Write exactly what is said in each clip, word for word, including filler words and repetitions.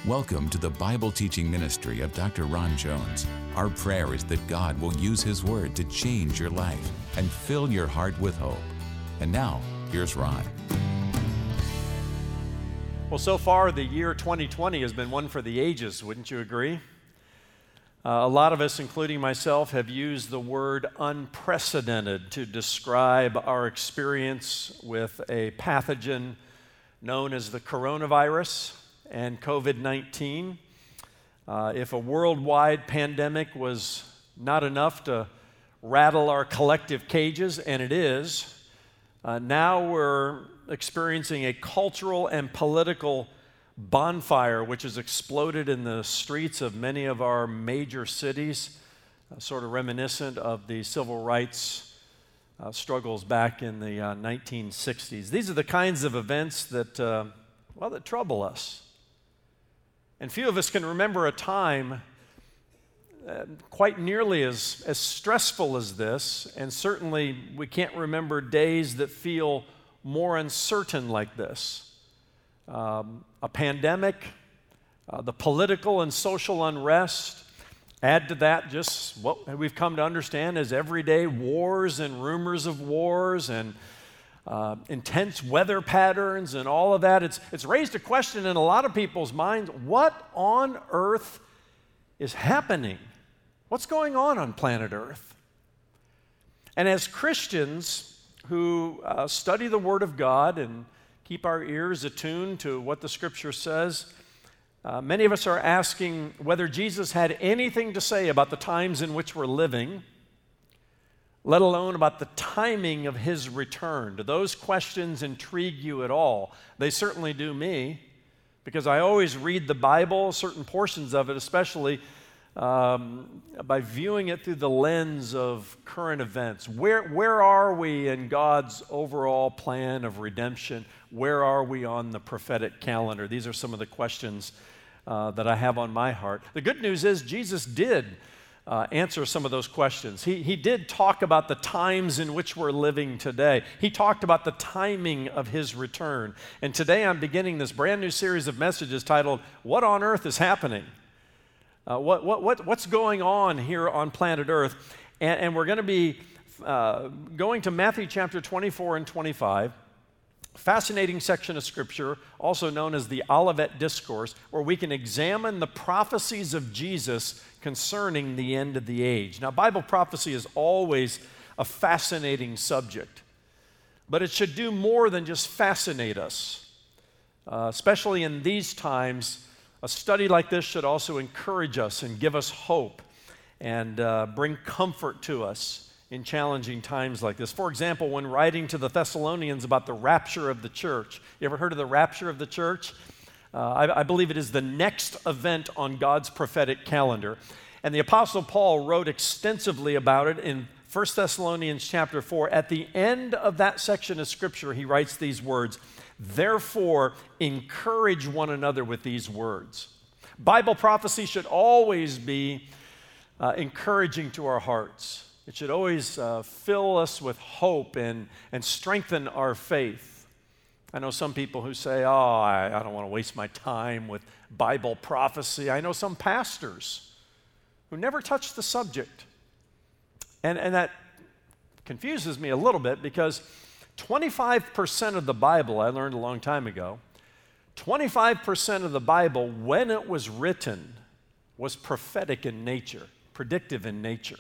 Welcome to the Bible teaching ministry of Doctor Ron Jones. Our prayer is that God will use His Word to change your life and fill your heart with hope. And now, here's Ron. Well, so far, the year twenty twenty has been one for the ages, wouldn't you agree? Uh, a lot of us, including myself, have used the word unprecedented to describe our experience with a pathogen known as the coronavirus and covid nineteen. Uh, if a worldwide pandemic was not enough to rattle our collective cages, and it is, uh, now we're experiencing a cultural and political bonfire which has exploded in the streets of many of our major cities, uh, sort of reminiscent of the civil rights uh, struggles back in the uh, nineteen sixties. These are the kinds of events that, uh, well, that trouble us. And few of us can remember a time uh, quite nearly as, as stressful as this, and certainly we can't remember days that feel more uncertain like this. Um, a pandemic, uh, the political and social unrest, add to that just what we've come to understand as everyday wars and rumors of wars and Uh, intense weather patterns and all of that. It's, it's raised a question in a lot of people's minds. What on earth is happening? What's going on on planet Earth? And as Christians who uh, study the Word of God and keep our ears attuned to what the Scripture says, uh, many of us are asking whether Jesus had anything to say about the times in which we're living, let alone about the timing of His return. Do those questions intrigue you at all? They certainly do me, because I always read the Bible, certain portions of it especially, um, by viewing it through the lens of current events. Where, where are we in God's overall plan of redemption? Where are we on the prophetic calendar? These are some of the questions uh, that I have on my heart. The good news is Jesus did Uh, answer some of those questions. He, he did talk about the times in which we're living today. He talked about the timing of His return. And today I'm beginning this brand new series of messages titled, What on Earth is Happening? Uh, what, what, what, what's going on here on planet Earth? And, and we're going to be uh, going to Matthew chapter twenty-four and twenty-five, fascinating section of Scripture, also known as the Olivet Discourse, where we can examine the prophecies of Jesus concerning the end of the age. Now, Bible prophecy is always a fascinating subject, but it should do more than just fascinate us. Uh, especially in these times, a study like this should also encourage us and give us hope and uh, bring comfort to us in challenging times like this. For example, when writing to the Thessalonians about the rapture of the church, you ever heard of the rapture of the church? Uh, I, I believe it is the next event on God's prophetic calendar. And the Apostle Paul wrote extensively about it in First Thessalonians chapter four. At the end of that section of Scripture, he writes these words, "Therefore, encourage one another with these words." Bible prophecy should always be uh, encouraging to our hearts. It should always uh, fill us with hope and, and strengthen our faith. I know some people who say, oh, I, I don't want to waste my time with Bible prophecy. I know some pastors who never touch the subject. And, and that confuses me a little bit, because twenty-five percent of the Bible, I learned a long time ago, twenty-five percent of the Bible, when it was written, was prophetic in nature, predictive in nature.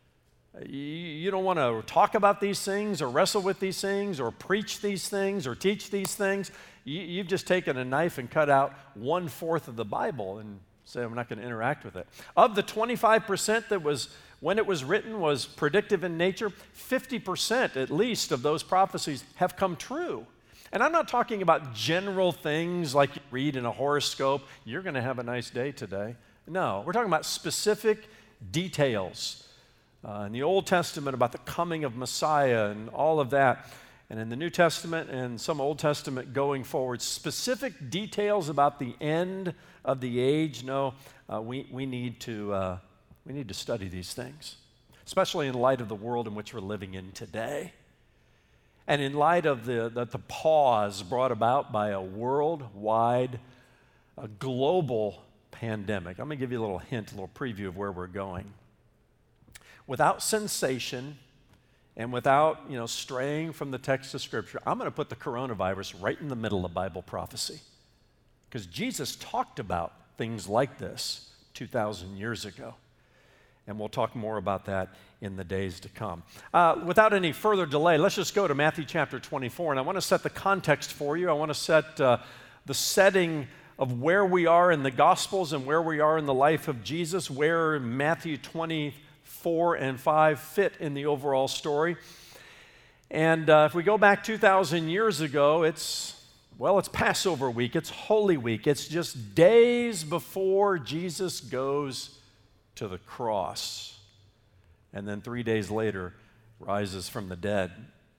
You don't want to talk about these things or wrestle with these things or preach these things or teach these things. You've just taken a knife and cut out one-fourth of the Bible and say, I'm not going to interact with it. Of the twenty-five percent that was, when it was written, was predictive in nature, fifty percent at least of those prophecies have come true. And I'm not talking about general things like you read in a horoscope, you're going to have a nice day today. No, we're talking about specific details. Uh, in the Old Testament about the coming of Messiah and all of that. And in the New Testament and some Old Testament going forward, specific details about the end of the age. No, uh, we, we, need to, uh, we need to study these things, especially in light of the world in which we're living in today. And in light of the, the, the pause brought about by a worldwide a global pandemic. I'm going to give you a little hint, a little preview of where we're going. Without sensation and without, you know, straying from the text of Scripture, I'm going to put the coronavirus right in the middle of Bible prophecy. Because Jesus talked about things like this two thousand years ago. And we'll talk more about that in the days to come. Uh, without any further delay, let's just go to Matthew chapter twenty-four. And I want to set the context for you. I want to set uh, the setting of where we are in the Gospels and where we are in the life of Jesus, where Matthew twenty-four and five fit in the overall story. And uh, if we go back two thousand years ago, it's, well, it's Passover week, it's Holy Week. It's just days before Jesus goes to the cross, and then three days later rises from the dead.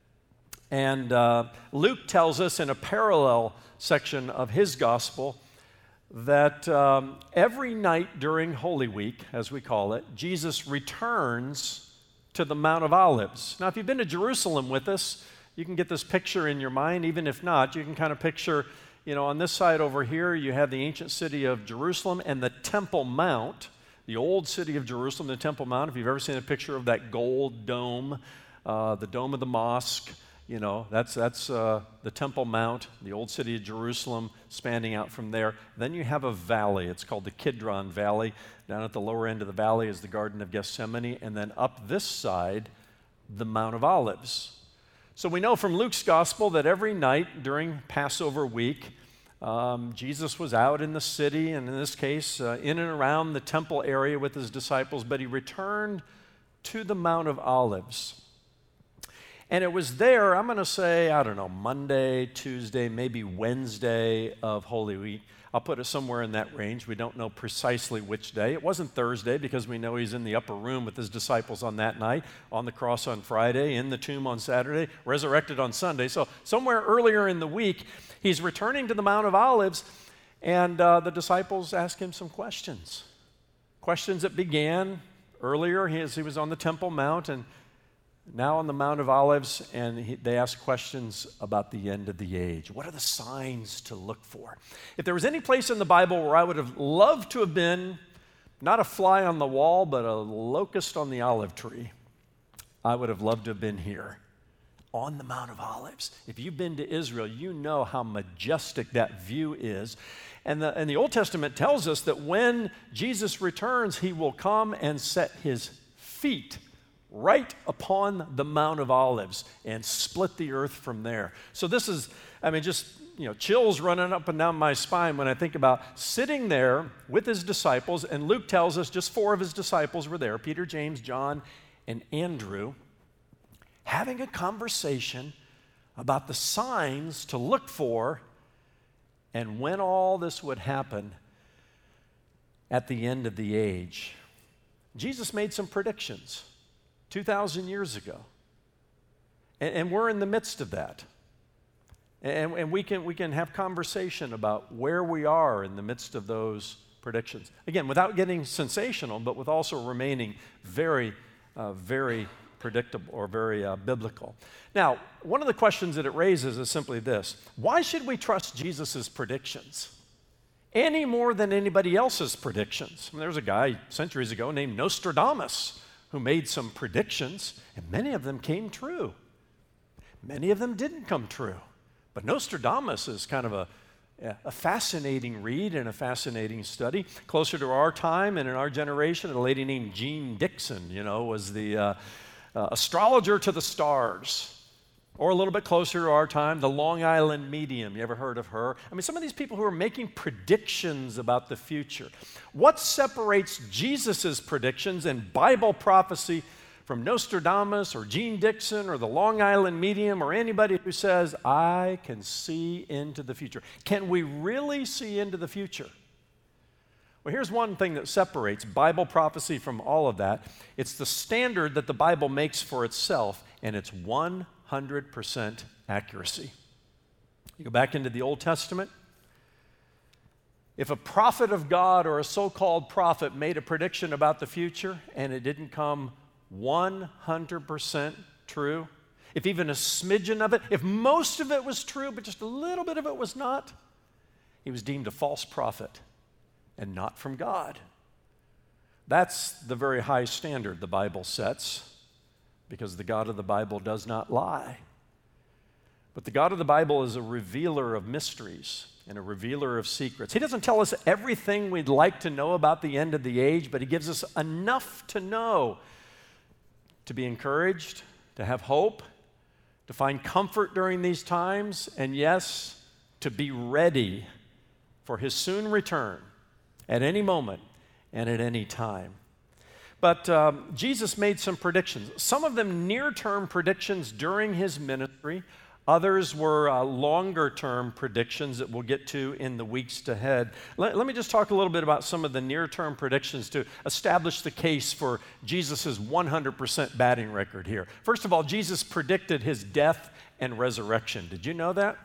And uh, Luke tells us in a parallel section of his gospel that um, every night during Holy Week, as we call it, Jesus returns to the Mount of Olives. Now, if you've been to Jerusalem with us, you can get this picture in your mind. Even if not, you can kind of picture, you know, on this side over here, you have the ancient city of Jerusalem and the Temple Mount, the old city of Jerusalem, the Temple Mount. If you've ever seen a picture of that gold dome, uh, the dome of the mosque, you know, that's, that's uh, the Temple Mount, the old city of Jerusalem, spanning out from there. Then you have a valley. It's called the Kidron Valley. Down at the lower end of the valley is the Garden of Gethsemane. And then up this side, the Mount of Olives. So we know from Luke's gospel that every night during Passover week, Um, Jesus was out in the city, and in this case, uh, in and around the temple area with his disciples, but he returned to the Mount of Olives. And it was there, I'm going to say, I don't know, Monday, Tuesday, maybe Wednesday of Holy Week. I'll put it somewhere in that range. We don't know precisely which day. It wasn't Thursday because we know he's in the upper room with his disciples on that night, on the cross on Friday, in the tomb on Saturday, resurrected on Sunday. So somewhere earlier in the week, he's returning to the Mount of Olives, and uh, the disciples ask him some questions. Questions that began earlier as he was on the Temple Mount, and now on the Mount of Olives, and he, they ask questions about the end of the age. What are the signs to look for? If there was any place in the Bible where I would have loved to have been, not a fly on the wall, but a locust on the olive tree, I would have loved to have been here, on the Mount of Olives. If you've been to Israel, you know how majestic that view is. And the, and the Old Testament tells us that when Jesus returns, he will come and set his feet right upon the Mount of Olives and split the earth from there. So this is, I mean, just, you know, chills running up and down my spine when I think about sitting there with his disciples, and Luke tells us just four of his disciples were there, Peter, James, John, and Andrew, having a conversation about the signs to look for and when all this would happen at the end of the age. Jesus made some predictions two thousand years ago. And, and we're in the midst of that. And, and we can, we can have conversation about where we are in the midst of those predictions. Again, without getting sensational, but with also remaining very, uh, very predictable or very uh, biblical. Now, one of the questions that it raises is simply this. Why should we trust Jesus' predictions any more than anybody else's predictions? I mean, there was a guy centuries ago named Nostradamus who made some predictions, and many of them came true. Many of them didn't come true. But Nostradamus is kind of a, a fascinating read and a fascinating study. Closer to our time and in our generation, a lady named Jean Dixon, you know, was the uh, uh, astrologer to the stars. Or a little bit closer to our time, the Long Island Medium. You ever heard of her? I mean, some of these people who are making predictions about the future. What separates Jesus' predictions and Bible prophecy from Nostradamus or Jean Dixon or the Long Island Medium or anybody who says, I can see into the future? Can we really see into the future? Well, here's one thing that separates Bible prophecy from all of that. It's the standard that the Bible makes for itself, and it's one hundred percent accuracy. You go back into the Old Testament. If a prophet of God or a so-called prophet made a prediction about the future and it didn't come one hundred percent true, if even a smidgen of it, if most of it was true but just a little bit of it was not, he was deemed a false prophet and not from God. That's the very high standard the Bible sets, because the God of the Bible does not lie. But the God of the Bible is a revealer of mysteries and a revealer of secrets. He doesn't tell us everything we'd like to know about the end of the age, but he gives us enough to know, to be encouraged, to have hope, to find comfort during these times, and yes, to be ready for his soon return at any moment and at any time. But um, Jesus made some predictions, some of them near-term predictions during his ministry. Others were uh, longer-term predictions that we'll get to in the weeks ahead. Let, let me just talk a little bit about some of the near-term predictions to establish the case for Jesus' one hundred percent batting record here. First of all, Jesus predicted his death and resurrection. Did you know that?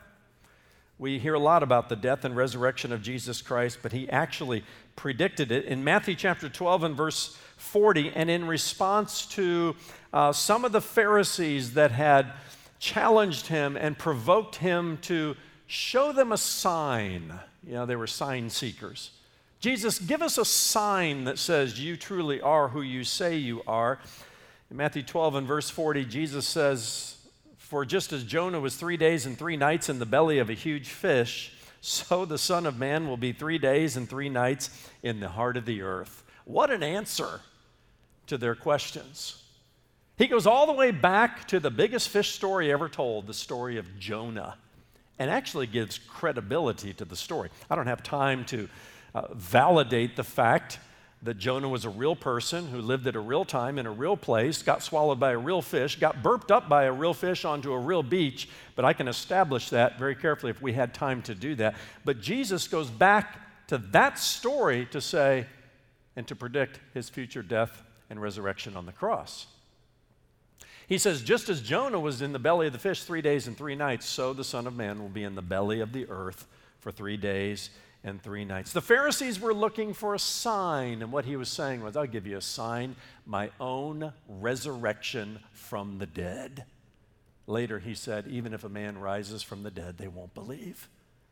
We hear a lot about the death and resurrection of Jesus Christ, but he actually predicted it in Matthew chapter twelve and verse forty, and in response to uh, some of the Pharisees that had challenged him and provoked him to show them a sign. You know, they were sign seekers. Jesus, give us a sign that says you truly are who you say you are. In Matthew twelve and verse forty, Jesus says, "For just as Jonah was three days and three nights in the belly of a huge fish, so the Son of Man will be three days and three nights in the heart of the earth." What an answer to their questions. He goes all the way back to the biggest fish story ever told, the story of Jonah, and actually gives credibility to the story. I don't have time to uh, validate the fact that Jonah was a real person who lived at a real time in a real place, got swallowed by a real fish, got burped up by a real fish onto a real beach, but I can establish that very carefully if we had time to do that. But Jesus goes back to that story to say and to predict his future death and resurrection on the cross. He says, just as Jonah was in the belly of the fish three days and three nights, so the Son of Man will be in the belly of the earth for three days and three nights. The Pharisees were looking for a sign, and what he was saying was, I'll give you a sign, my own resurrection from the dead. Later he said, even if a man rises from the dead, they won't believe.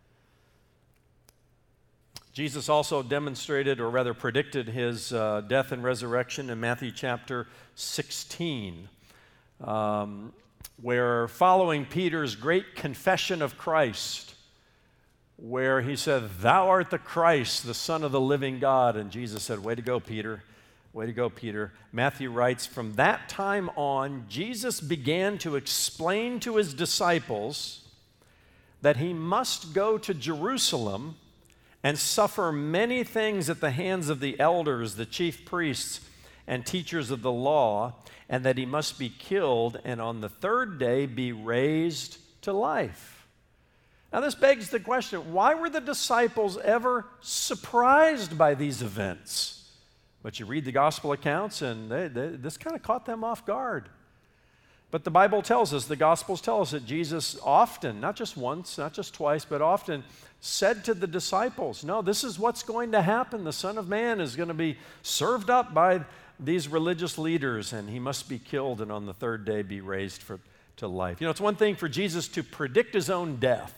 Jesus also demonstrated, or rather predicted, his uh, death and resurrection in Matthew chapter sixteen. Um, where following Peter's great confession of Christ, where he said, "Thou art the Christ, the Son of the living God," and Jesus said, "Way to go, Peter. Way to go, Peter." Matthew writes, from that time on, Jesus began to explain to his disciples that he must go to Jerusalem and suffer many things at the hands of the elders, the chief priests, and teachers of the law, and that he must be killed and on the third day be raised to life. Now this begs the question, why were the disciples ever surprised by these events? But you read the gospel accounts and they, they, this kind of caught them off guard. But the Bible tells us, the Gospels tell us that Jesus often, not just once, not just twice, but often said to the disciples, no, this is what's going to happen. The Son of Man is going to be served up by these religious leaders, and he must be killed and on the third day be raised for, to life. You know, it's one thing for Jesus to predict his own death.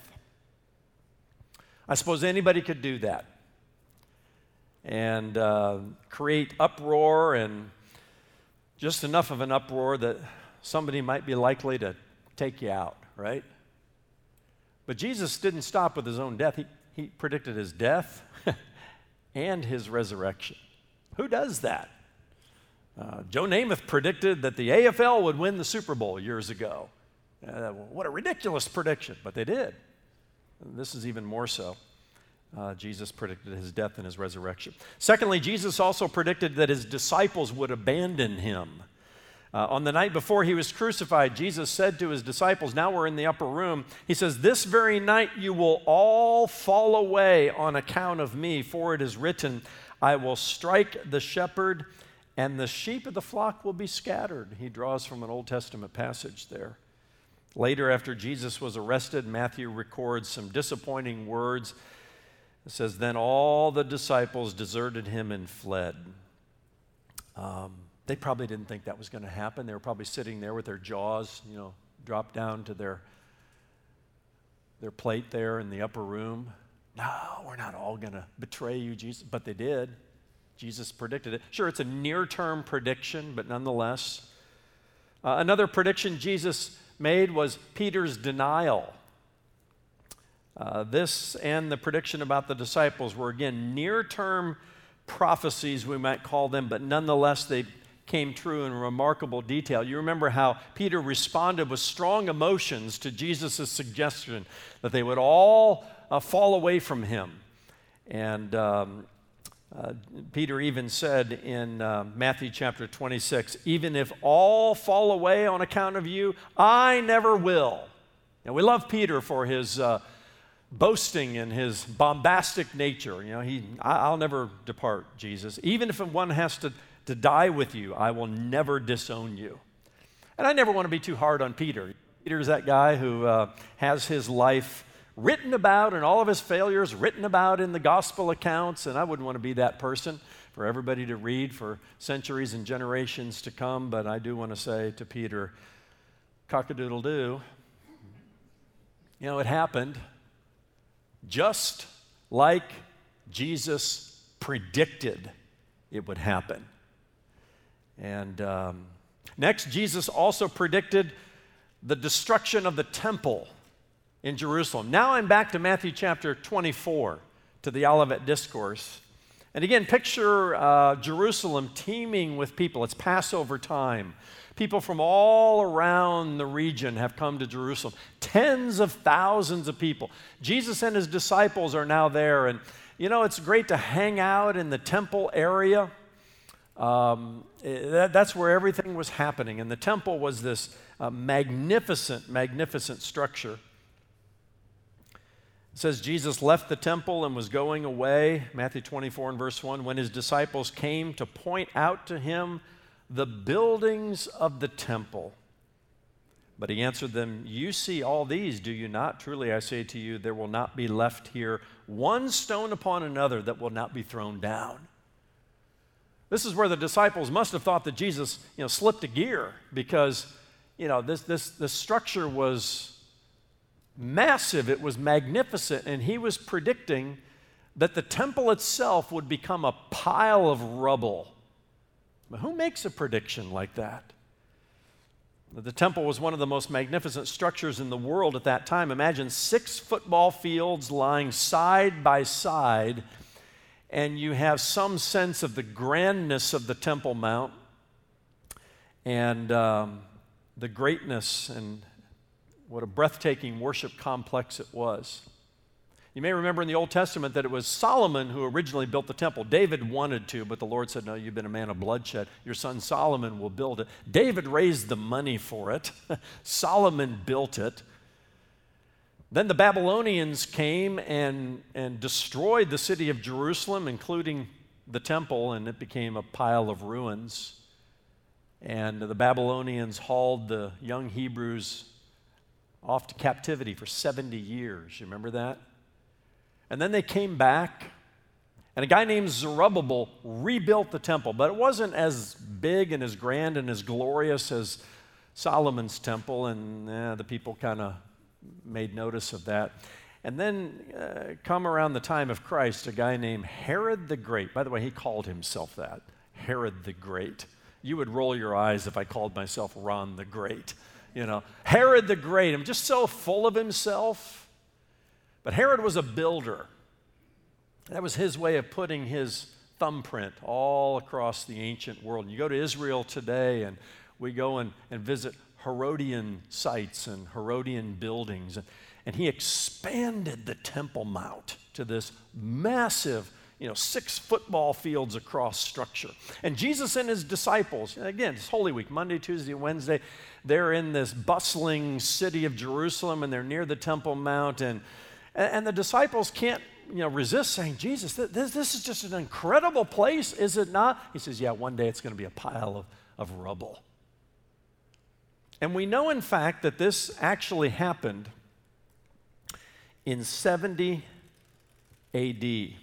I suppose anybody could do that and uh, create uproar, and just enough of an uproar that somebody might be likely to take you out, right? But Jesus didn't stop with his own death. He, he predicted his death and his resurrection. Who does that? Uh, Joe Namath predicted that the A F L would win the Super Bowl years ago. Uh, what a ridiculous prediction, but they did. And this is even more so. Uh, Jesus predicted his death and his resurrection. Secondly, Jesus also predicted that his disciples would abandon him. Uh, on the night before he was crucified, Jesus said to his disciples, now we're in the upper room, he says, this very night you will all fall away on account of me, for it is written, I will strike the shepherd and the sheep of the flock will be scattered. He draws from an Old Testament passage there. Later, after Jesus was arrested, Matthew records some disappointing words. It says, then all the disciples deserted him and fled. Um, they probably didn't think that was going to happen. They were probably sitting there with their jaws, you know, dropped down to their, their plate there in the upper room. No, we're not all going to betray you, Jesus. But they did. Jesus predicted it. Sure, it's a near-term prediction, but nonetheless. Uh, another prediction Jesus made was Peter's denial. Uh, this and the prediction about the disciples were, again, near-term prophecies, we might call them, but nonetheless, they came true in remarkable detail. You remember how Peter responded with strong emotions to Jesus' suggestion that they would all uh, fall away from him. And um, uh, Peter even said in uh, Matthew chapter twenty-six, even if all fall away on account of you, I never will. And we love Peter for his uh, boasting and his bombastic nature. You know, he, I, I'll never depart, Jesus. Even if one has to, to die with you, I will never disown you. And I never want to be too hard on Peter. Peter's that guy who uh, has his life written about and all of his failures written about in the gospel accounts, and I wouldn't want to be that person for everybody to read for centuries and generations to come, but I do want to say to Peter, cock-a-doodle-doo. You know, it happened just like Jesus predicted it would happen. And um, next, Jesus also predicted the destruction of the temple in Jerusalem. Now I'm back to Matthew chapter twenty-four, to the Olivet Discourse. And again, picture uh, Jerusalem teeming with people. It's Passover time. People from all around the region have come to Jerusalem. Tens of thousands of people. Jesus and his disciples are now there. And, you know, it's great to hang out in the temple area. Um, that, that's where everything was happening. And the temple was this uh, magnificent, magnificent structure. It says Jesus left the temple and was going away, Matthew twenty-four and verse one, when his disciples came to point out to him the buildings of the temple. But he answered them, you see all these, do you not? Truly I say to you, there will not be left here one stone upon another that will not be thrown down. This is where the disciples must have thought that Jesus, you know, slipped a gear, because, you know, this this this structure was massive, it was magnificent, and he was predicting that the temple itself would become a pile of rubble. But who makes a prediction like that? The temple was one of the most magnificent structures in the world at that time. Imagine six football fields lying side by side, and you have some sense of the grandness of the Temple Mount and um, the greatness and what a breathtaking worship complex it was. You may remember in the Old Testament that it was Solomon who originally built the temple. David wanted to, but the Lord said, no, you've been a man of bloodshed. Your son Solomon will build it. David raised the money for it. Solomon built it. Then the Babylonians came and, and destroyed the city of Jerusalem, including the temple, and it became a pile of ruins. And the Babylonians hauled the young Hebrews off to captivity for seventy years. You remember that? And then they came back, and a guy named Zerubbabel rebuilt the temple, but it wasn't as big and as grand and as glorious as Solomon's temple, and eh, the people kind of made notice of that. And then uh, come around the time of Christ, a guy named Herod the Great. By the way, he called himself that, Herod the Great. You would roll your eyes if I called myself Ron the Great. You know, Herod the Great. I'm just so full of himself. But Herod was a builder. That was his way of putting his thumbprint all across the ancient world. And you go to Israel today, and we go and, and visit Herodian sites and Herodian buildings. And, and he expanded the Temple Mount to this massive, you know, six football fields across structure. And Jesus and his disciples, again, it's Holy Week, Monday, Tuesday, Wednesday, they're in this bustling city of Jerusalem, and they're near the Temple Mount, and And the disciples can't, you know, resist saying, Jesus, this, this is just an incredible place, is it not? He says, yeah, one day it's going to be a pile of, of rubble. And we know, in fact, that this actually happened in seventy A D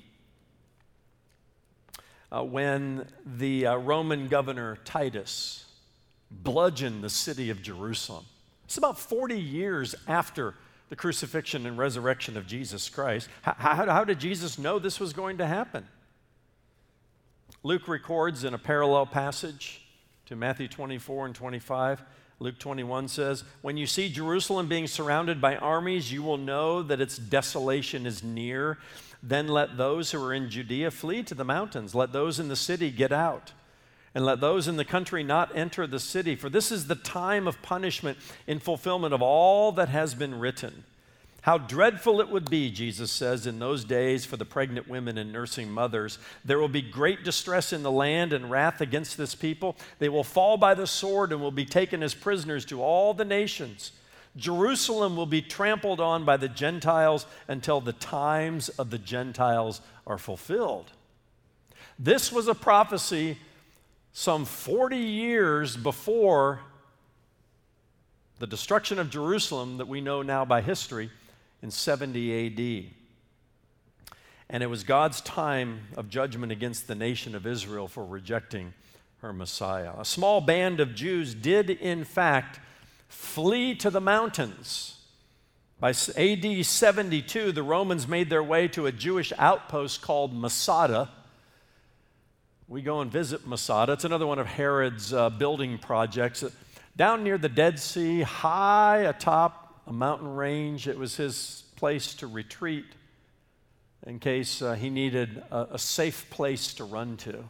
Uh, when the uh, Roman governor Titus bludgeoned the city of Jerusalem. It's about forty years after the crucifixion and resurrection of Jesus Christ. How, how, how did Jesus know this was going to happen? Luke records in a parallel passage to Matthew twenty-four and twenty-five, Luke twenty-one says, "When you see Jerusalem being surrounded by armies, you will know that its desolation is near. Then let those who are in Judea flee to the mountains. Let those in the city get out. And let those in the country not enter the city. For this is the time of punishment in fulfillment of all that has been written. How dreadful it would be," Jesus says, "in those days for the pregnant women and nursing mothers. There will be great distress in the land and wrath against this people. They will fall by the sword and will be taken as prisoners to all the nations. Jerusalem will be trampled on by the Gentiles until the times of the Gentiles are fulfilled." This was a prophecy some forty years before the destruction of Jerusalem that we know now by history in seventy A D. And it was God's time of judgment against the nation of Israel for rejecting her Messiah. A small band of Jews did, in fact, flee to the mountains. By A D seventy-two, the Romans made their way to a Jewish outpost called Masada. We go and visit Masada. It's another one of Herod's uh, building projects. Down near the Dead Sea, high atop a mountain range, it was his place to retreat in case uh, he needed a, a safe place to run to.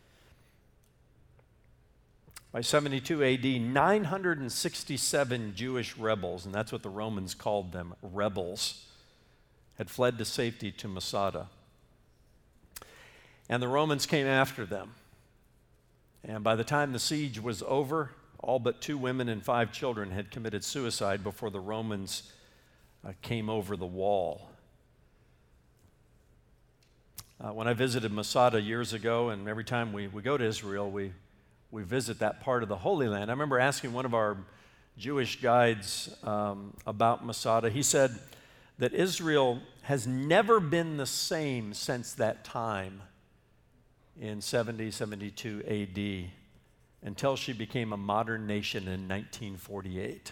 By seventy-two A D, nine hundred sixty-seven Jewish rebels, and that's what the Romans called them, rebels, had fled to safety to Masada. And the Romans came after them. And by the time the siege was over, all but two women and five children had committed suicide before the Romans uh, came over the wall. Uh, when I visited Masada years ago, and every time we, we go to Israel, we, we visit that part of the Holy Land. I remember asking one of our Jewish guides um, about Masada. He said that Israel has never been the same since that time in seventy, seventy-two A D until she became a modern nation in nineteen forty-eight.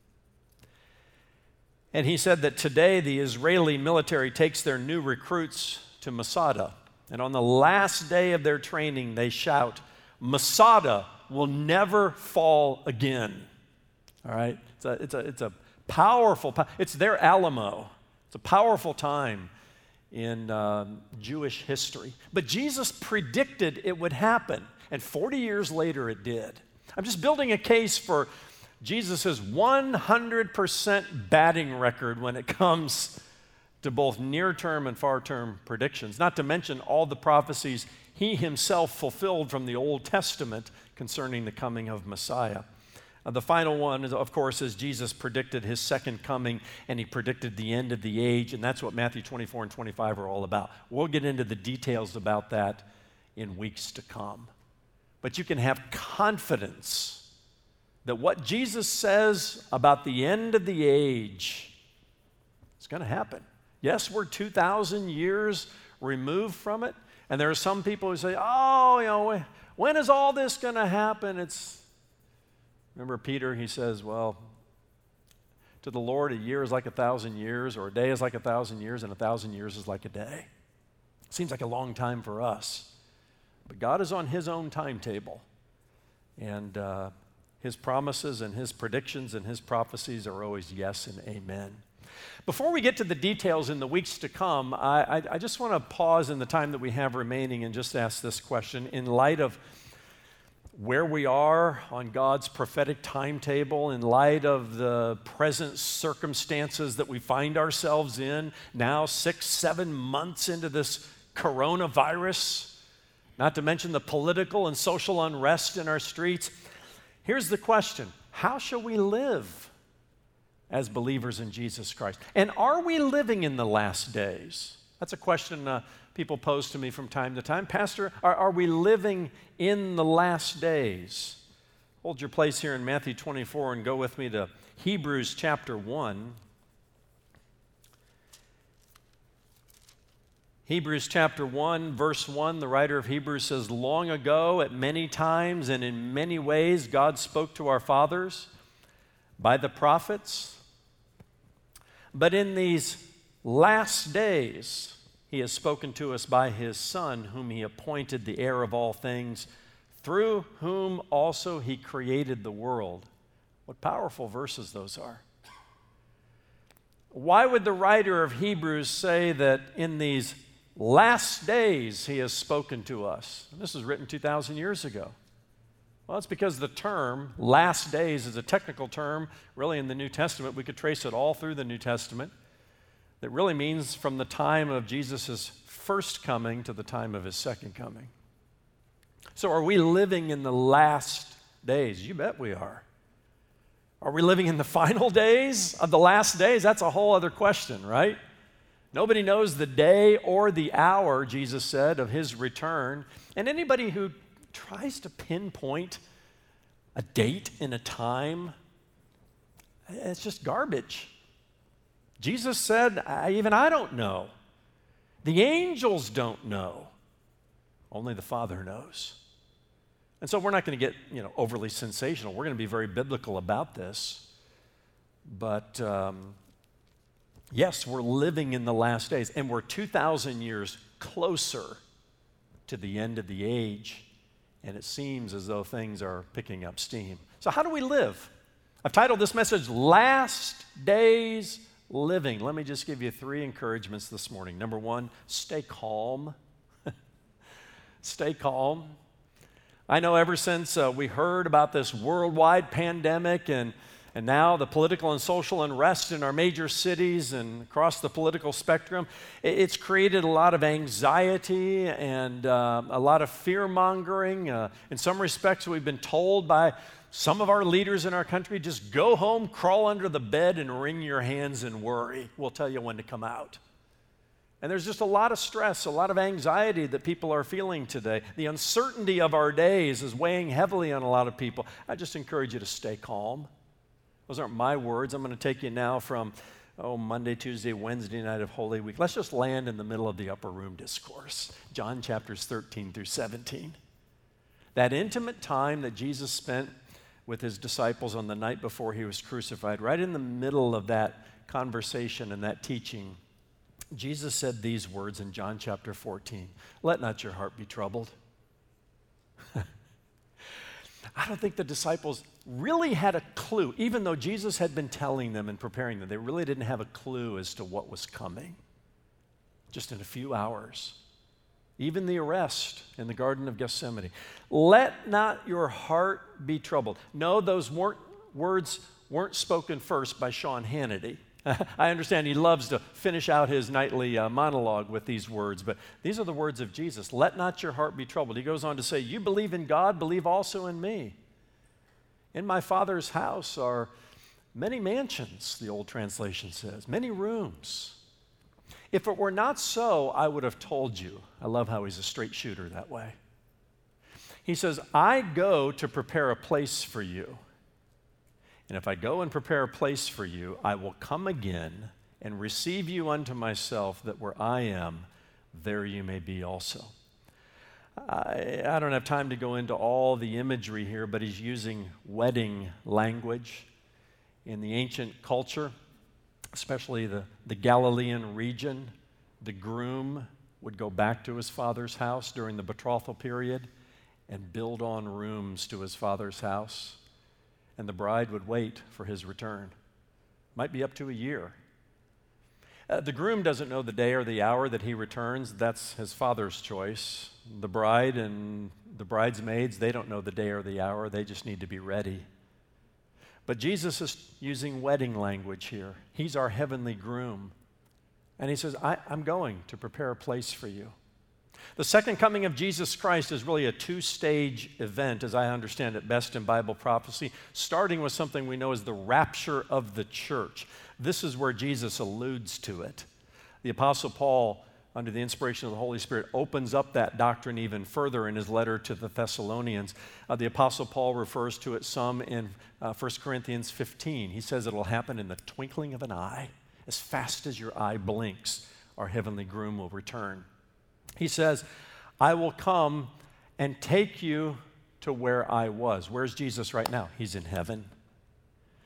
And he said that today the Israeli military takes their new recruits to Masada, and on the last day of their training they shout, "Masada will never fall again." All right? It's a, it's a, it's a powerful, it's their Alamo. It's a powerful time in um, Jewish history. But Jesus predicted it would happen, and forty years later it did. I'm just building a case for Jesus' one hundred percent batting record when it comes to both near-term and far-term predictions, not to mention all the prophecies he himself fulfilled from the Old Testament concerning the coming of Messiah. Uh, the final one, is, of course, is Jesus predicted his second coming, and he predicted the end of the age, and that's what Matthew twenty-four and twenty-five are all about. We'll get into the details about that in weeks to come. But you can have confidence that what Jesus says about the end of the age is going to happen. Yes, we're two thousand years removed from it, and there are some people who say, oh, you know, when is all this going to happen? It's Remember Peter, he says, well, to the Lord, a year is like a thousand years, or a day is like a thousand years, and a thousand years is like a day. Seems like a long time for us. But God is on his own timetable. And uh, his promises and his predictions and his prophecies are always yes and amen. Before we get to the details in the weeks to come, I, I, I just want to pause in the time that we have remaining and just ask this question in light of where we are on God's prophetic timetable, in light of the present circumstances that we find ourselves in now, six, seven months into this coronavirus, not to mention the political and social unrest in our streets. Here's the question: how shall we live as believers in Jesus Christ? And are we living in the last days? That's a question uh, people pose to me from time to time. Pastor, are, are we living in the last days? Hold your place here in Matthew twenty-four and go with me to Hebrews chapter one. Hebrews chapter one, verse one, the writer of Hebrews says, long ago, at many times and in many ways, God spoke to our fathers by the prophets. But in these last days, he has spoken to us by his Son, whom he appointed the heir of all things, through whom also he created the world. What powerful verses those are. Why would the writer of Hebrews say that in these last days he has spoken to us? And this was written two thousand years ago. Well, it's because the term last days is a technical term, really in the New Testament. We could trace it all through the New Testament. That really means from the time of Jesus' first coming to the time of his second coming. So are we living in the last days? You bet we are. Are we living in the final days of the last days? That's a whole other question, right? Nobody knows the day or the hour, Jesus said, of his return. And anybody who tries to pinpoint a date and a time, it's just garbage. Jesus said, I, even I don't know. The angels don't know. Only the Father knows. And so we're not going to get, you know, overly sensational. We're going to be very biblical about this. But um, yes, we're living in the last days, and we're two thousand years closer to the end of the age, and it seems as though things are picking up steam. So how do we live? I've titled this message, Last Days Living. Let me just give you three encouragements this morning. Number one, stay calm. Stay calm. I know ever since uh, we heard about this worldwide pandemic and, and now the political and social unrest in our major cities and across the political spectrum, it, it's created a lot of anxiety and uh, a lot of fear-mongering. Uh, in some respects, we've been told by some of our leaders in our country, just go home, crawl under the bed, and wring your hands and worry. We'll tell you when to come out. And there's just a lot of stress, a lot of anxiety that people are feeling today. The uncertainty of our days is weighing heavily on a lot of people. I just encourage you to stay calm. Those aren't my words. I'm going to take you now from, oh, Monday, Tuesday, Wednesday night of Holy Week. Let's just land in the middle of the upper room discourse. John chapters thirteen through seventeen. That intimate time that Jesus spent with his disciples on the night before he was crucified, right in the middle of that conversation and that teaching, Jesus said these words in John chapter fourteen, let not your heart be troubled. I don't think the disciples really had a clue, even though Jesus had been telling them and preparing them, they really didn't have a clue as to what was coming. Just in a few hours. Even the arrest in the Garden of Gethsemane. Let not your heart be troubled. No, those weren't, words weren't spoken first by Sean Hannity. I understand he loves to finish out his nightly uh, monologue with these words, but these are the words of Jesus. Let not your heart be troubled. He goes on to say, you believe in God, believe also in me. In my Father's house are many mansions, the old translation says, many rooms. If it were not so, I would have told you. I love how he's a straight shooter that way. He says, I go to prepare a place for you. And if I go and prepare a place for you, I will come again and receive you unto myself, that where I am, there you may be also. I, I don't have time to go into all the imagery here, but he's using wedding language. In the ancient culture, especially the, the Galilean region, the groom would go back to his father's house during the betrothal period and build on rooms to his father's house. And the bride would wait for his return. Might be up to a year. Uh, the groom doesn't know the day or the hour that he returns. That's his father's choice. The bride and the bridesmaids, they don't know the day or the hour. They just need to be ready. But Jesus is using wedding language here. He's our heavenly groom. And he says, I, I'm going to prepare a place for you. The second coming of Jesus Christ is really a two-stage event, as I understand it best in Bible prophecy, starting with something we know as the rapture of the church. This is where Jesus alludes to it. The Apostle Paul, under the inspiration of the Holy Spirit, opens up that doctrine even further in his letter to the Thessalonians. Uh, the Apostle Paul refers to it some in uh, First Corinthians fifteen. He says it will happen in the twinkling of an eye. As fast as your eye blinks, our heavenly groom will return. He says, I will come and take you to where I was. Where's Jesus right now? He's in heaven.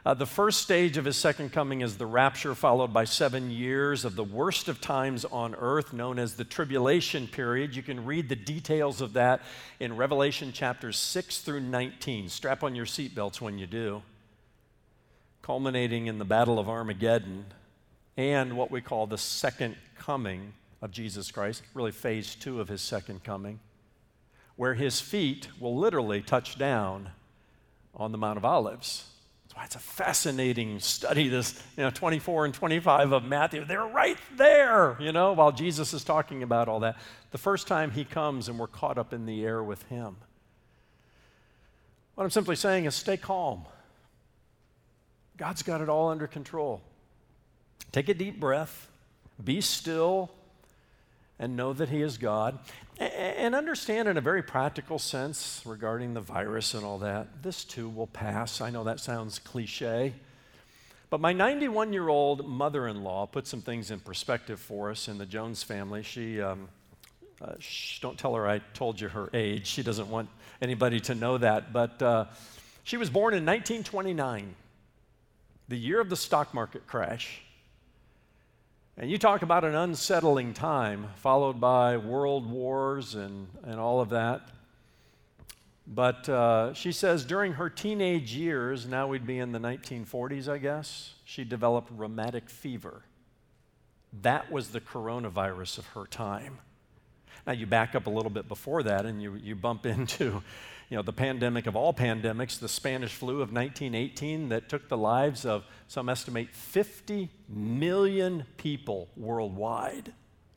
Uh, the first stage of his second coming is the rapture, followed by seven years of the worst of times on earth, known as the tribulation period. You can read the details of that in Revelation chapters six through nineteen. Strap on your seatbelts when you do. Culminating in the Battle of Armageddon and what we call the second coming of Jesus Christ, really phase two of his second coming, where his feet will literally touch down on the Mount of Olives. That's why it's a fascinating study, this, you know, twenty-four and twenty-five of Matthew. They're right there, you know, while Jesus is talking about all that. The first time he comes and we're caught up in the air with him. What I'm simply saying is stay calm. God's got it all under control. Take a deep breath, be still, and know that he is God. And understand in a very practical sense regarding the virus and all that, this too will pass. I know that sounds cliche, but my ninety-one-year-old mother-in-law put some things in perspective for us in the Jones family. She, um, uh, shh, don't tell her I told you her age. She doesn't want anybody to know that, but uh, she was born in nineteen twenty-nine, the year of the stock market crash. And you talk about an unsettling time, followed by world wars and, and all of that. But uh, she says during her teenage years, now we'd be in the nineteen forties, I guess, she developed rheumatic fever. That was the coronavirus of her time. Now you back up a little bit before that and you, you bump into, you know, the pandemic of all pandemics, the Spanish flu of nineteen eighteen that took the lives of, some estimate, fifty million people worldwide.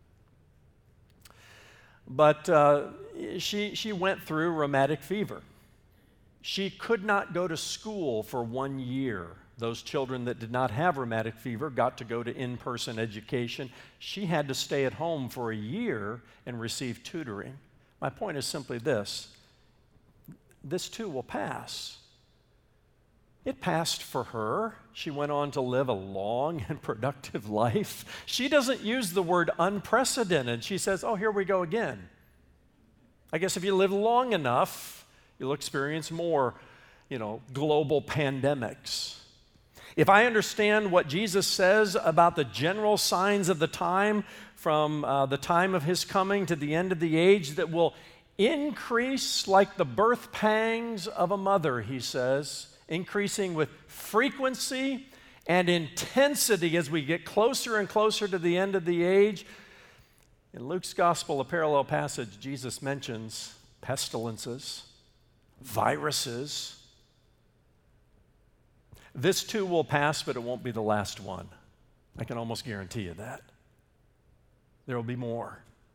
But uh, she, she went through rheumatic fever. She could not go to school for one year. Those children that did not have rheumatic fever got to go to in-person education. She had to stay at home for a year and receive tutoring. My point is simply this. This too will pass. It passed for her. She went on to live a long and productive life. She doesn't use the word unprecedented. She says, oh, here we go again. I guess if you live long enough, you'll experience more, you know, global pandemics. If I understand what Jesus says about the general signs of the time, from uh, the time of his coming to the end of the age, that will increase like the birth pangs of a mother, he says, increasing with frequency and intensity as we get closer and closer to the end of the age. In Luke's gospel, a parallel passage, Jesus mentions pestilences, viruses. This too will pass, but it won't be the last one. I can almost guarantee you that. There will be more.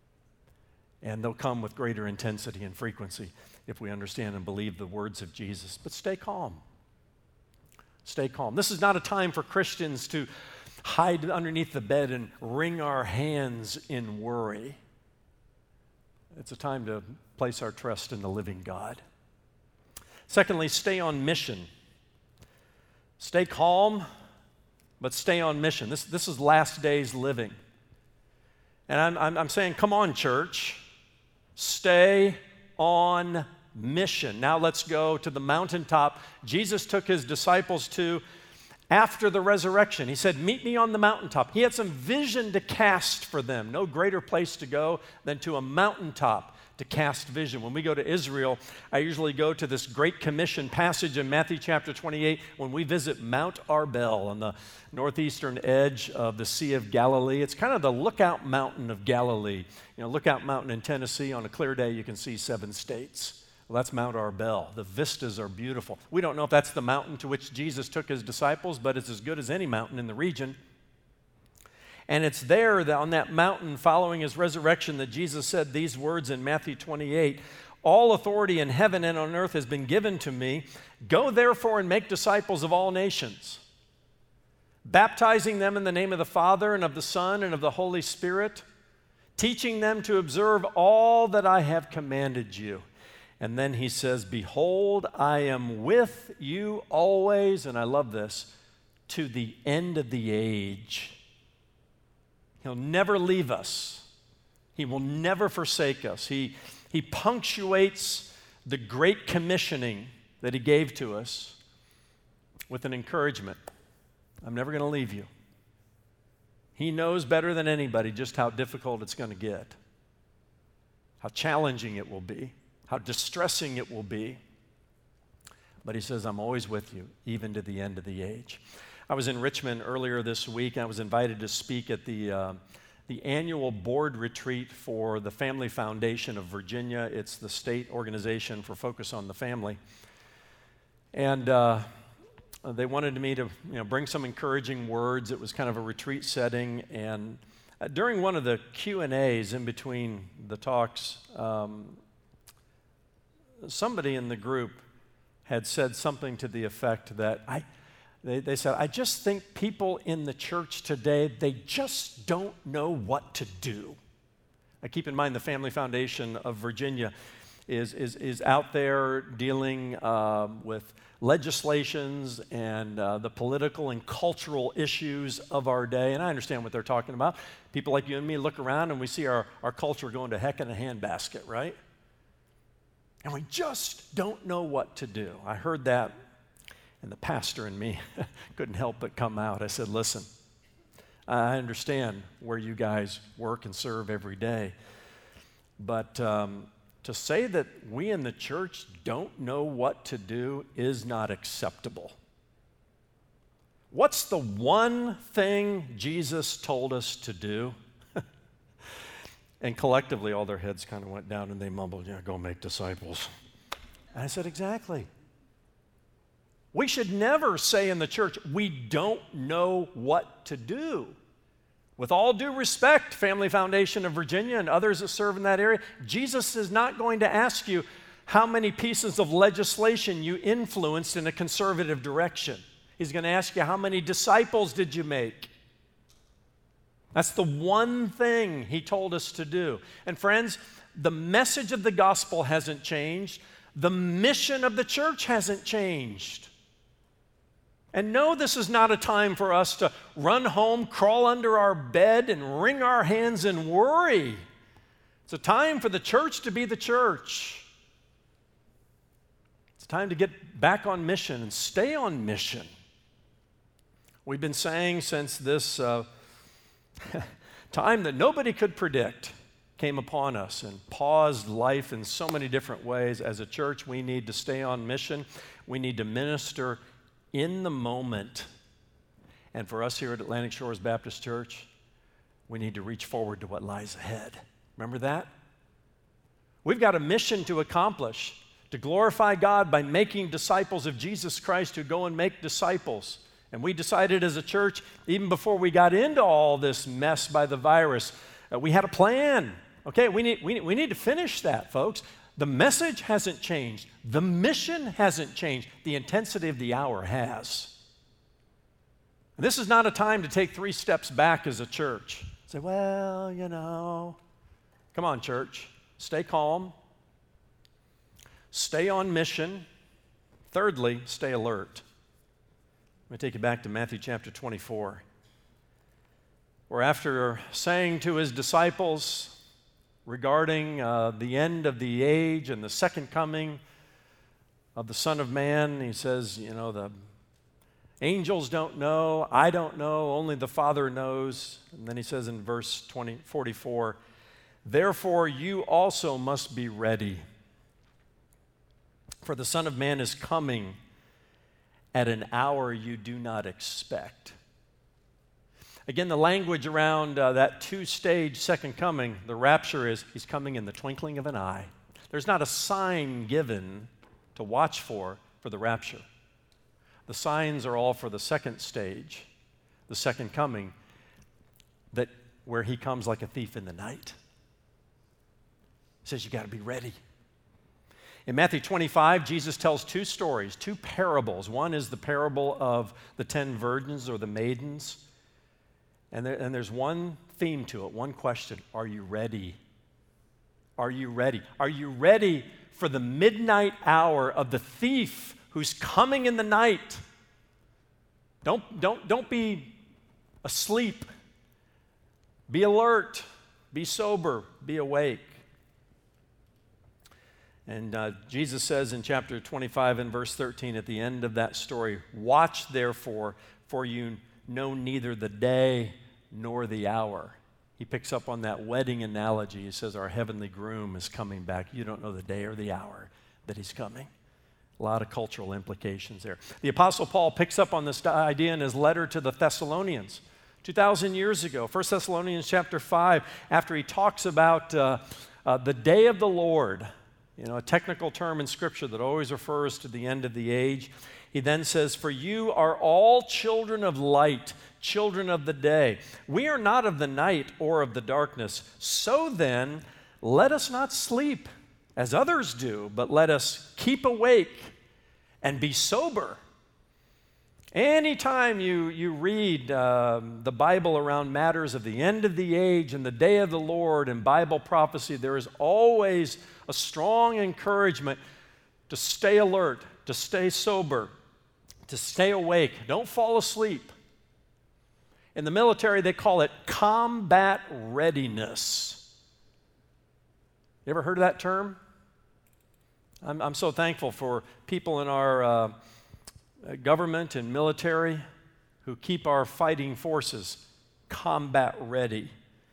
And they'll come with greater intensity and frequency if we understand and believe the words of Jesus. But stay calm. Stay calm. This is not a time for Christians to hide underneath the bed and wring our hands in worry. It's a time to place our trust in the living God. Secondly, stay on mission. Stay calm, but stay on mission. This, this is last days living. And I'm, I'm, I'm saying, come on, church. Stay on mission. Now let's go to the mountaintop Jesus took his disciples to after the resurrection. He said, meet me on the mountaintop. He had some vision to cast for them. No greater place to go than to a mountaintop to cast vision. When we go to Israel, I usually go to this Great Commission passage in Matthew chapter twenty-eight when we visit Mount Arbel on the northeastern edge of the Sea of Galilee. It's kind of the lookout mountain of Galilee. You know, Lookout Mountain in Tennessee, on a clear day you can see seven states. Well, that's Mount Arbel. The vistas are beautiful. We don't know if that's the mountain to which Jesus took his disciples, but it's as good as any mountain in the region. And it's there that on that mountain following his resurrection that Jesus said these words in Matthew twenty-eight, all authority in heaven and on earth has been given to me. Go therefore and make disciples of all nations, baptizing them in the name of the Father and of the Son and of the Holy Spirit, teaching them to observe all that I have commanded you. And then he says, behold, I am with you always, and I love this, to the end of the age. He'll never leave us. He will never forsake us. He, he punctuates the great commissioning that he gave to us with an encouragement. I'm never going to leave you. He knows better than anybody just how difficult it's going to get, how challenging it will be, how distressing it will be. But he says, I'm always with you, even to the end of the age. I was in Richmond earlier this week, and I was invited to speak at the, uh, the annual board retreat for the Family Foundation of Virginia. It's the state organization for Focus on the Family. And uh, they wanted me to you know, bring some encouraging words. It was kind of a retreat setting. And uh, during one of the Q and A's in between the talks, um, somebody in the group had said something to the effect that I, they, they said, I just think people in the church today, they just don't know what to do. Now, keep in mind the Family Foundation of Virginia is, is, is out there dealing uh, with legislations and uh, the political and cultural issues of our day, and I understand what they're talking about. People like you and me look around and we see our, our culture going to heck in a handbasket, right? And we just don't know what to do. I heard that, and the pastor in me couldn't help but come out. I said, listen, I understand where you guys work and serve every day, but um, to say that we in the church don't know what to do is not acceptable. What's the one thing Jesus told us to do? And collectively, all their heads kind of went down and they mumbled, yeah, go make disciples. And I said, exactly. We should never say in the church, we don't know what to do. With all due respect, Family Foundation of Virginia and others that serve in that area, Jesus is not going to ask you how many pieces of legislation you influenced in a conservative direction. He's going to ask you, how many disciples did you make? That's the one thing he told us to do. And friends, the message of the gospel hasn't changed. The mission of the church hasn't changed. And no, this is not a time for us to run home, crawl under our bed, and wring our hands and worry. It's a time for the church to be the church. It's time to get back on mission and stay on mission. We've been saying since this uh, time that nobody could predict came upon us and paused life in so many different ways. As a church, we need to stay on mission. We need to minister in the moment. And for us here at Atlantic Shores Baptist Church, we need to reach forward to what lies ahead. Remember that? We've got a mission to accomplish, to glorify God by making disciples of Jesus Christ who go and make disciples. And we decided as a church, even before we got into all this mess by the virus, uh, we had a plan. Okay, we need, we, we need to finish that, folks. The message hasn't changed. The mission hasn't changed. The intensity of the hour has. This is not a time to take three steps back as a church. Say, well, you know. Come on, church. Stay calm. Stay on mission. Thirdly, stay alert. Let me take you back to Matthew chapter twenty-four, where after saying to his disciples regarding uh, the end of the age and the second coming of the Son of Man, he says, you know, the angels don't know, I don't know, only the Father knows. And then he says in verse twenty, forty-four, therefore you also must be ready, for the Son of Man is coming at an hour you do not expect. Again, the language around uh, that two-stage second coming, the rapture, is he's coming in the twinkling of an eye. There's not a sign given to watch for for the rapture. The signs are all for the second stage, the second coming, that where he comes like a thief in the night. He says you got to be ready. In Matthew twenty-five, Jesus tells two stories, two parables. One is the parable of the ten virgins or the maidens. And, there, and there's one theme to it, one question. Are you ready? Are you ready? Are you ready for the midnight hour of the thief who's coming in the night? Don't, don't, don't be asleep. Be alert. Be sober. Be awake. And uh, Jesus says in chapter twenty-five and verse thirteen at the end of that story, "Watch therefore, for you know neither the day nor the hour." He picks up on that wedding analogy. He says, our heavenly groom is coming back. You don't know the day or the hour that he's coming. A lot of cultural implications there. The Apostle Paul picks up on this idea in his letter to the Thessalonians two thousand years ago. First Thessalonians chapter five, after he talks about uh, uh, the day of the Lord, you know, a technical term in Scripture that always refers to the end of the age. He then says, "For you are all children of light, children of the day. We are not of the night or of the darkness. So then, let us not sleep as others do, but let us keep awake and be sober." Anytime you, you read um, the Bible around matters of the end of the age and the day of the Lord and Bible prophecy, there is always a strong encouragement to stay alert, to stay sober, to stay awake. Don't fall asleep. In the military, they call it combat readiness. You ever heard of that term? I'm, I'm so thankful for people in our uh, government and military who keep our fighting forces combat ready.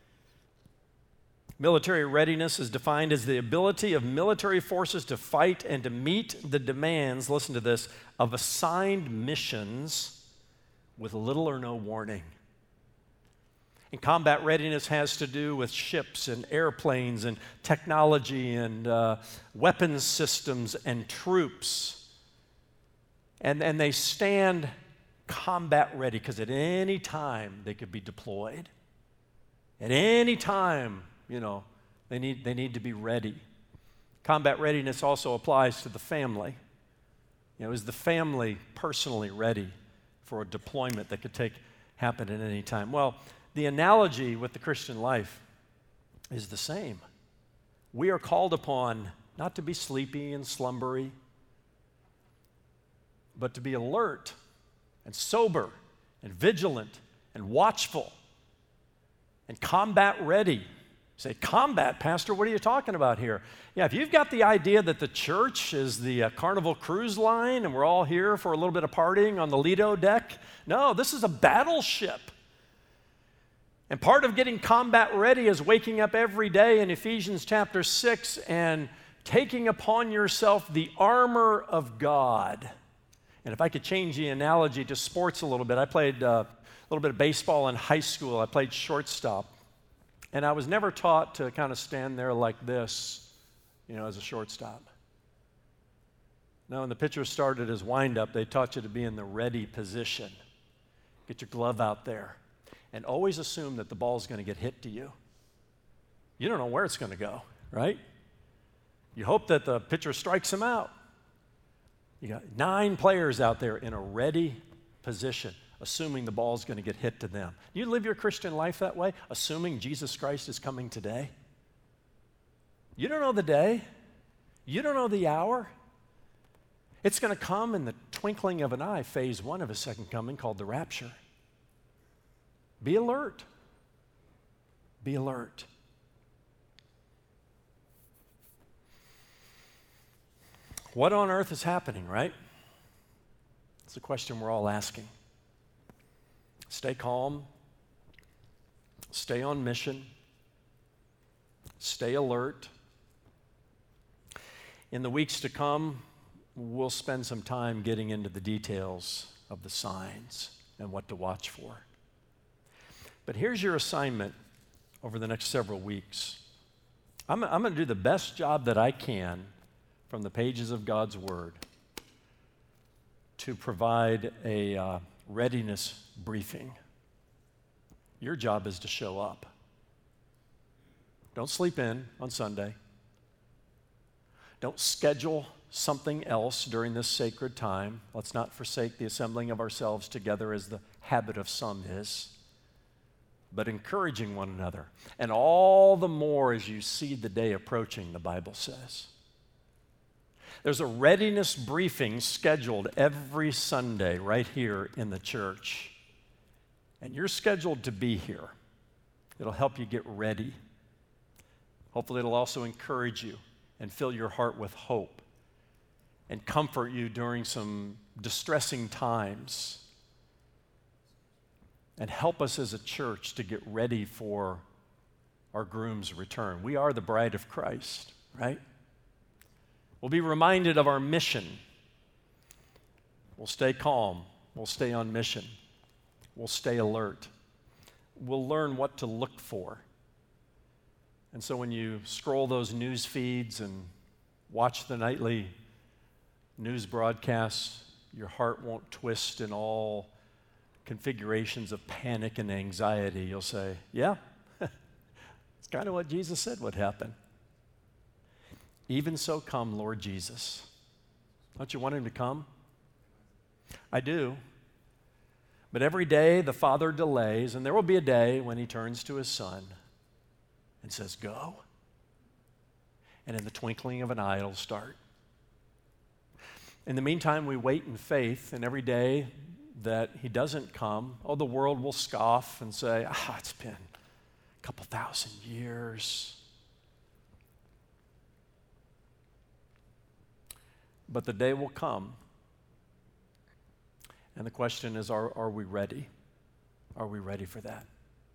Military readiness is defined as the ability of military forces to fight and to meet the demands, listen to this, of assigned missions with little or no warning. And combat readiness has to do with ships and airplanes and technology and uh, weapons systems and troops. And, and they stand combat ready because at any time they could be deployed. At any time, you know, they need, they need to be ready. Combat readiness also applies to the family. You know, is the family personally ready for a deployment that could take happen at any time? Well, the analogy with the Christian life is the same. We are called upon not to be sleepy and slumbery, but to be alert and sober and vigilant and watchful and combat ready. You say, combat, Pastor, what are you talking about here? Yeah, if you've got the idea that the church is the uh, Carnival Cruise Line and we're all here for a little bit of partying on the Lido deck, no, this is a battleship. And part of getting combat ready is waking up every day in Ephesians chapter six and taking upon yourself the armor of God. And if I could change the analogy to sports a little bit, I played uh, a little bit of baseball in high school. I played shortstop. And I was never taught to kind of stand there like this, you know, as a shortstop. No, when the pitcher started his windup, they taught you to be in the ready position. Get your glove out there. And always assume that the ball's going to get hit to you. You don't know where it's going to go, right? You hope that the pitcher strikes him out. You got nine players out there in a ready position, assuming the ball's going to get hit to them. You live your Christian life that way, assuming Jesus Christ is coming today? You don't know the day. You don't know the hour. It's going to come in the twinkling of an eye, phase one of his second coming, called the rapture. Be alert. Be alert. What on earth is happening, right? It's a question we're all asking. Stay calm. Stay on mission. Stay alert. In the weeks to come, we'll spend some time getting into the details of the signs and what to watch for. But here's your assignment over the next several weeks. I'm, I'm going to do the best job that I can from the pages of God's Word to provide a uh, readiness briefing. Your job is to show up. Don't sleep in on Sunday. Don't schedule something else during this sacred time. Let's not forsake the assembling of ourselves together as the habit of some is, but encouraging one another. And all the more as you see the day approaching, the Bible says. There's a readiness briefing scheduled every Sunday right here in the church. And you're scheduled to be here. It'll help you get ready. Hopefully it'll also encourage you and fill your heart with hope and comfort you during some distressing times and help us as a church to get ready for our groom's return. We are the bride of Christ, right? We'll be reminded of our mission. We'll stay calm. We'll stay on mission. We'll stay alert. We'll learn what to look for. And so when you scroll those news feeds and watch the nightly news broadcasts, your heart won't twist in all configurations of panic and anxiety. You'll say, yeah, it's kind of what Jesus said would happen. Even so come, Lord Jesus. Don't you want him to come? I do. But every day the Father delays, and there will be a day when he turns to his Son and says, go. And in the twinkling of an eye, it'll start. In the meantime, we wait in faith, and every day that he doesn't come, oh, the world will scoff and say, ah, it's been a couple thousand years. But the day will come. And the question is, are, are we ready? Are we ready for that?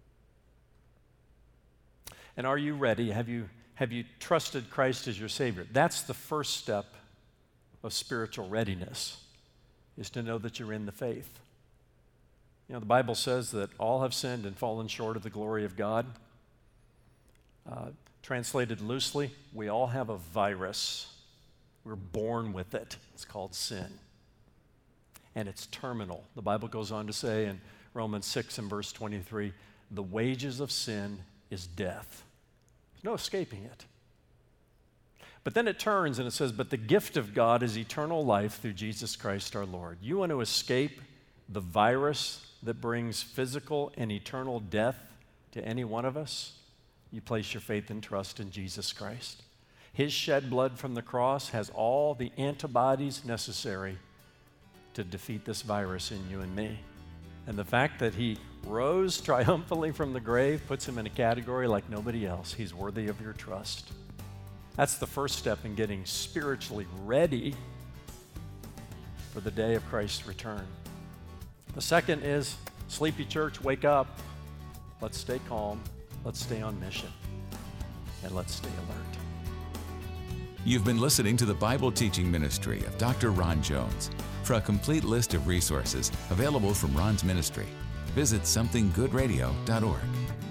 And are you ready? Have you, have you trusted Christ as your Savior? That's the first step of spiritual readiness, is to know that you're in the faith. You know, the Bible says that all have sinned and fallen short of the glory of God. Uh, translated loosely, we all have a virus. We're born with it. It's called sin. And it's terminal. The Bible goes on to say in Romans six and verse twenty-three, the wages of sin is death. There's no escaping it. But then it turns and it says, but the gift of God is eternal life through Jesus Christ our Lord. You want to escape the virus that brings physical and eternal death to any one of us? You place your faith and trust in Jesus Christ. His shed blood from the cross has all the antibodies necessary to defeat this virus in you and me. And the fact that he rose triumphantly from the grave puts him in a category like nobody else. He's worthy of your trust. That's the first step in getting spiritually ready for the day of Christ's return. The second is, sleepy church, wake up. Let's stay calm. Let's stay on mission. And let's stay alert. You've been listening to the Bible teaching ministry of Doctor Ron Jones. For a complete list of resources available from Ron's ministry, visit something good radio dot org.